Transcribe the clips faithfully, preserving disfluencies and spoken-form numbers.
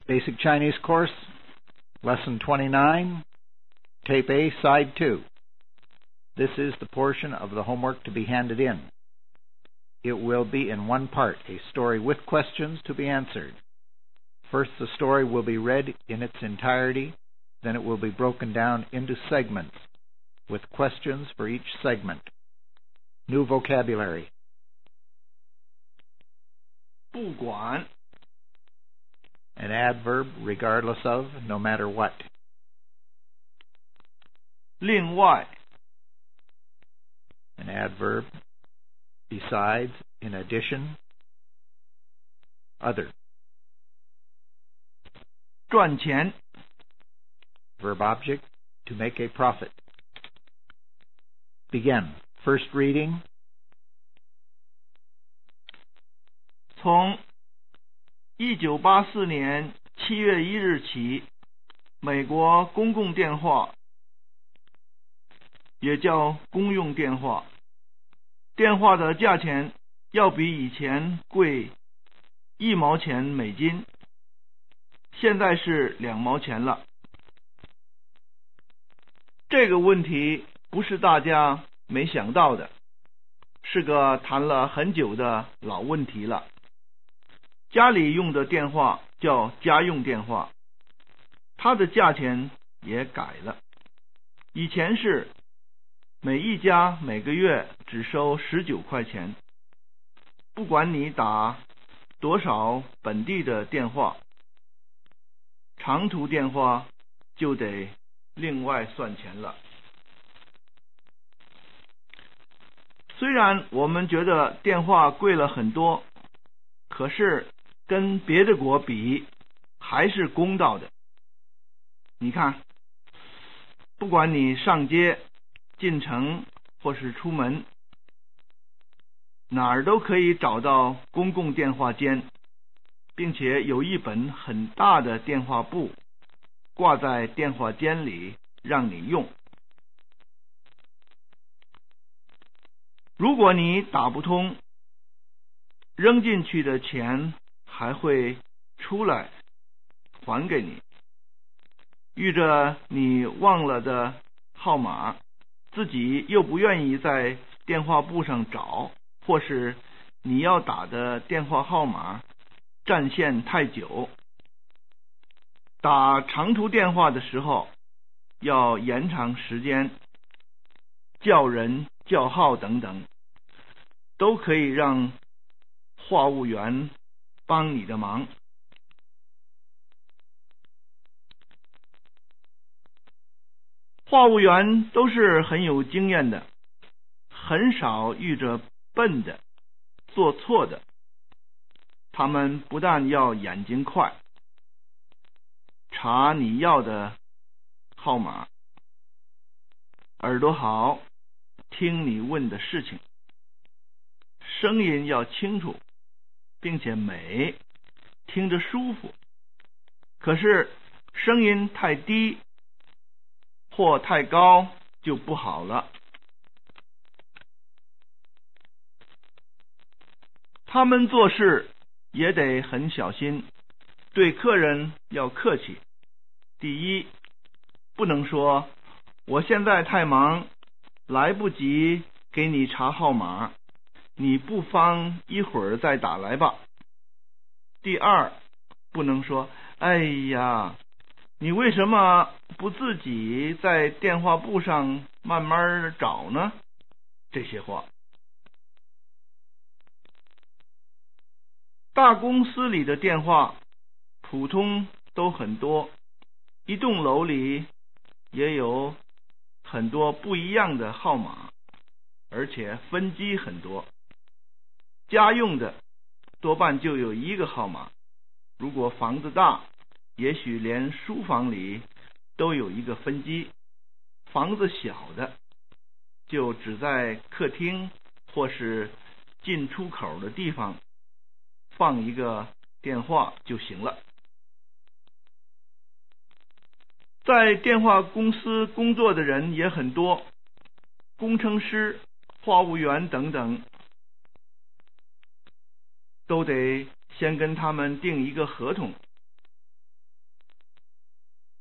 Basic Chinese Course, Lesson twenty-nine, Tape A, Side two. This is the portion of the homework to be handed in. It will be in one part, a story with questions to be answered. First, the story will be read in its entirety, then it will be broken down into segments, with questions for each segment. New vocabulary. 不管 An adverb, regardless of, no matter what. 另外 An adverb, besides, in addition, other. 赚钱 Verb object, to make a profit. Begin. First reading. 从一九八四年七月一日起，美国公共电话也叫公用电话，电话的价钱要比以前贵一毛钱美金，现在是两毛钱了。这个问题不是大家没想到的，是个谈了很久的老问题了。家里用的电话叫家用电话，它的价钱也改了。以前是每一家每个月只收十九块钱，不管你打多少本地的电话，长途电话就得另外算钱了。虽然我们觉得电话贵了很多，可是跟别的国比还是公道的。你看，不管你上街、进城或是出门，哪儿都可以找到公共电话间，并且有一本很大的电话簿挂在电话间里让你用。如果你打不通，扔进去的钱还会出来还给你。遇着你忘了的号码，自己又不愿意在电话簿上找，或是你要打的电话号码占线太久，打长途电话的时候要延长时间，叫人叫号等等，都可以让话务员帮你的忙。话务员都是很有经验的，很少遇着笨的、做错的。他们不但要眼睛快，查你要的号码，耳朵好，听你问的事情，声音要清楚，并且美，听着舒服。可是声音太低或太高就不好了。他们做事也得很小心，对客人要客气。第一，不能说我现在太忙，来不及给你查号码，你不妨一会儿再打来吧。第二，不能说哎呀，你为什么不自己在电话簿上慢慢找呢？这些话。大公司里的电话普通都很多，一栋楼里也有很多不一样的号码，而且分机很多。家用的多半就有一个号码，如果房子大，也许连书房里都有一个分机。房子小的就只在客厅或是进出口的地方放一个电话就行了。在电话公司工作的人也很多，工程师、话务员等等，都得先跟他们订一个合同，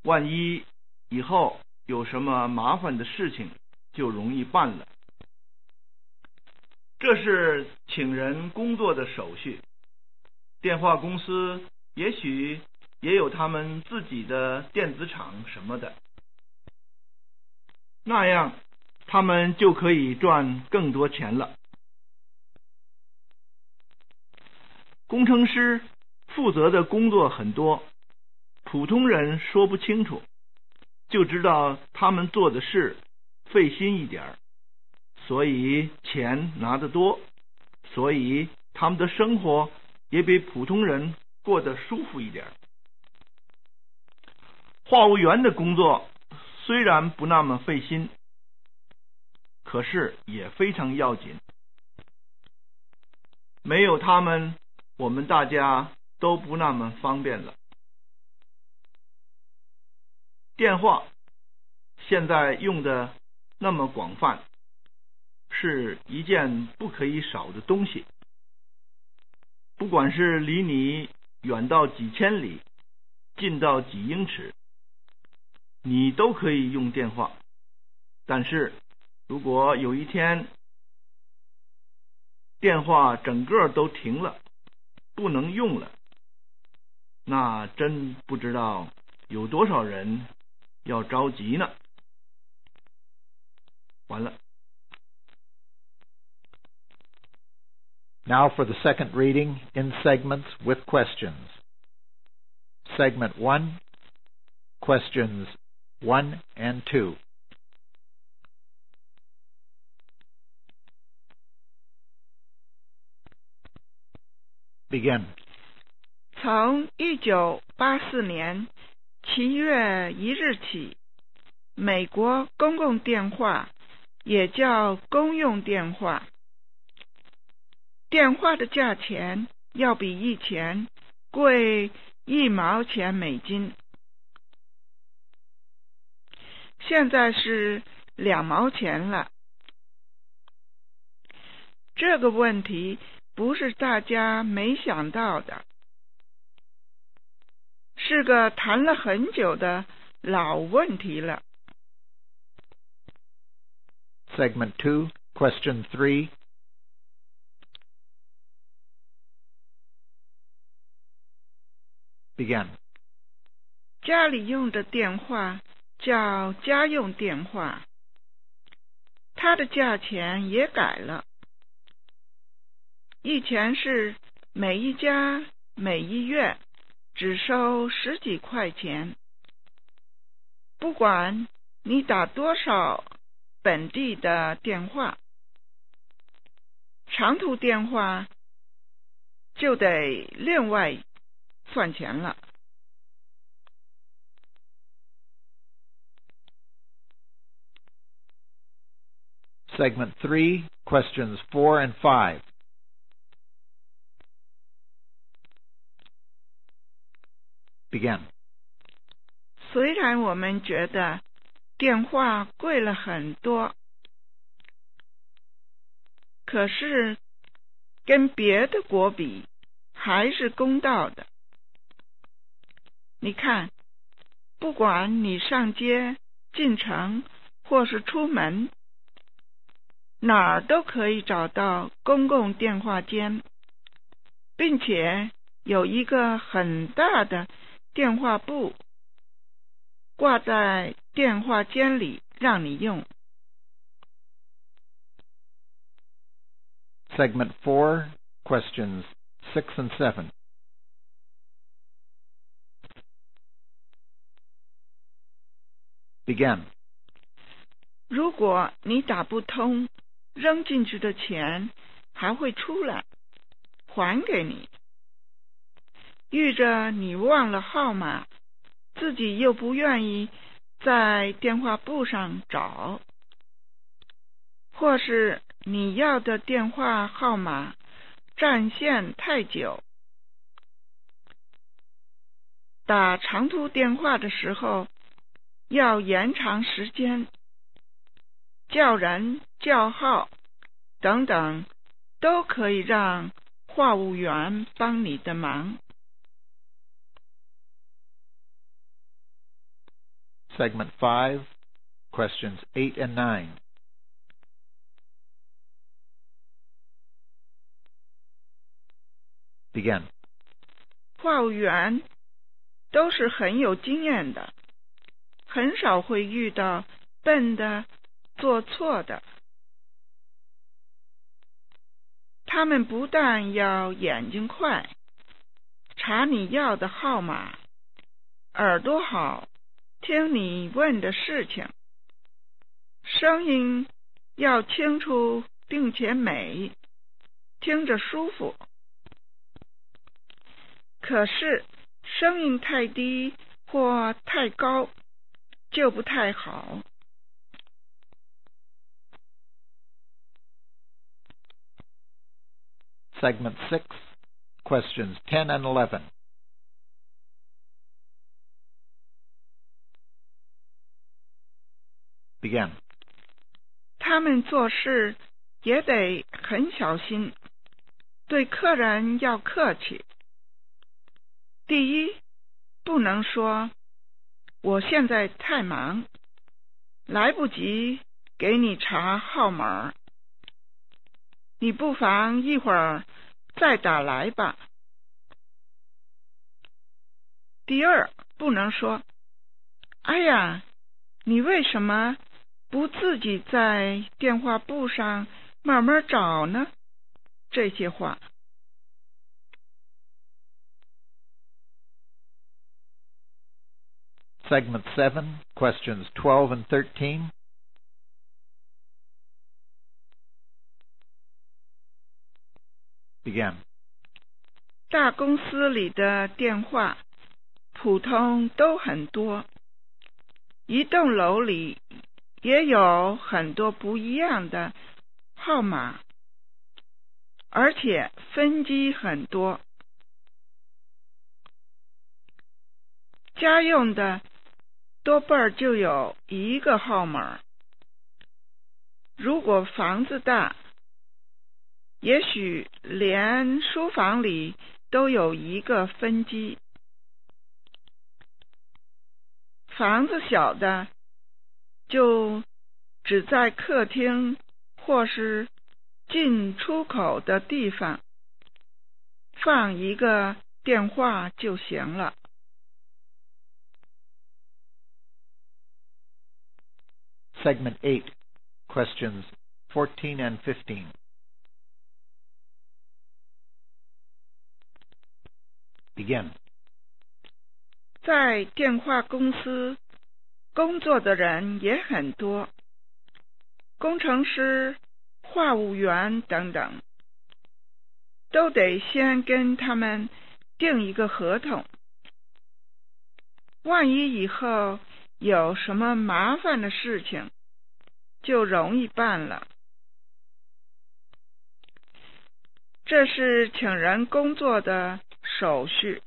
万一以后有什么麻烦的事情就容易办了。这是请人工作的手续。电话公司也许也有他们自己的电子厂什么的，那样他们就可以赚更多钱了。工程师负责的工作很多，普通人说不清楚，就知道他们做的事费心一点，所以钱拿得多，所以他们的生活也比普通人过得舒服一点。话务员的工作虽然不那么费心，可是也非常要紧。没有他们，我们大家都不那么方便了。电话现在用的那么广泛，是一件不可以少的东西。不管是离你远到几千里，近到几英尺，你都可以用电话。但是如果有一天电话整个都停了，不能用了，那真不知道有多少人要着急呢。完了。 Now for the second reading in segments with questions. Segment one, questions one and two. Begin. 从一九八四年七月一日起，美国公共电话也叫公用电话，电话的价钱要比以前贵一毛钱美金，现在是两毛钱了。这个问题不是大家没想到的，是个谈了很久的老问题了。 Segment two, question three. Begin. 家里用的电话叫家用电话，它的价钱也改了。以前是每一家每一月只收十几块钱，不管你打多少本地的电话，长途电话就得另外算钱了。 Segment three, questions four and five. Begin. 虽然我们觉得电话贵了很多，可是跟别的国比还是公道的。你看，不管你上街、进城或是出门，哪儿都可以找到公共电话间，并且有一个很大的电话簿挂在电话间里让你用。 Segment four, questions six and seven. Begin. 如果你打不通，扔进去的钱还会出来还给你。遇着你忘了号码，自己又不愿意在电话簿上找，或是你要的电话号码占线太久，打长途电话的时候要延长时间，叫人叫号等等，都可以让话务员帮你的忙。 Segment five, questions eight and nine. Begin. 话务员都是很有经验的，很少会遇到笨的、做错的。他们不但要眼睛快，查你要的号码，耳朵好，听你问的事情，声音要清楚并且美，听着舒服。可是声音太低或太高就不太好。 Segment six, questions ten and eleven. Begin. 他们做事也得很小心，对客人要客气。第一，不能说我现在太忙，来不及给你查号码，你不妨一会儿再打来吧。第二，不能说哎呀，你为什么不自己在电话簿上慢慢找呢？这些话。 Segment seven, questions twelve and thirteen. Begin. 大公司里的电话普通都很多，一栋楼里也有很多不一样的号码，而且分机很多。家用的多半就有一个号码，如果房子大，也许连书房里都有一个分机。房子小的，就只在客厅或是进出口的地方放一个电话就行了。 Segment eight, questions fourteen and fifteen. Begin. 在电话公司工作的人也很多，工程师、话务员等等，都得先跟他们订一个合同。万一以后有什么麻烦的事情，就容易办了。这是请人工作的手续。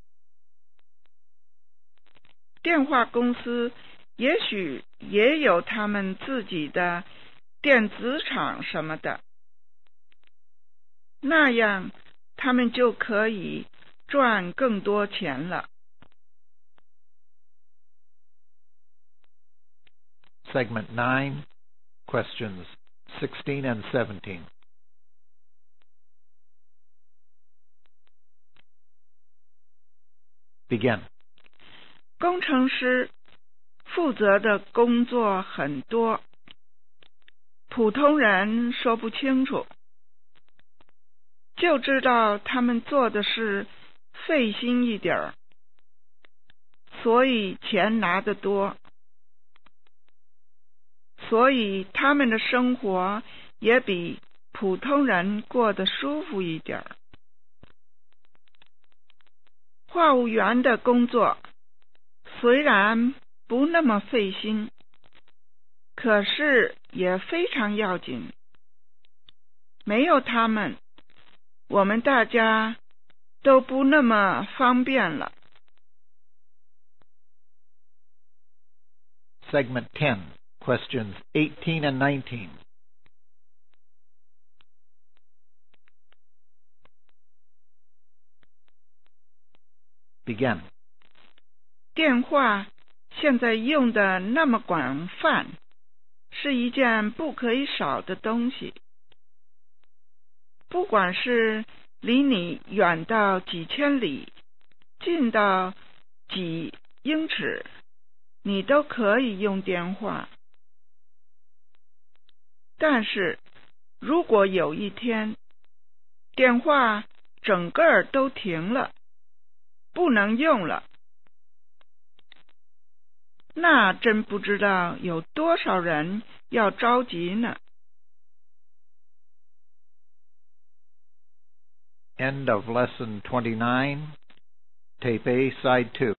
电话公司也许也有他们自己的电子厂什么的，那样他们就可以赚更多钱了。 Segment nine, questions sixteen and seventeen. Begin. 工程师负责的工作很多，普通人说不清楚，就知道他们做的事费心一点儿，所以钱拿得多，所以他们的生活也比普通人过得舒服一点儿。话务员的工作虽然不那么费心，可是也非常要紧。没有他们，我们大家都不那么方便了。 Segment ten, questions eighteen and nineteen. Begin. 电话现在用的那么广泛，是一件不可以少的东西。不管是离你远到几千里，近到几英尺，你都可以用电话。但是如果有一天电话整个都停了，不能用了，那真不知道有多少人要着急呢。 End of Lesson twenty-nine, Tape A, Side two.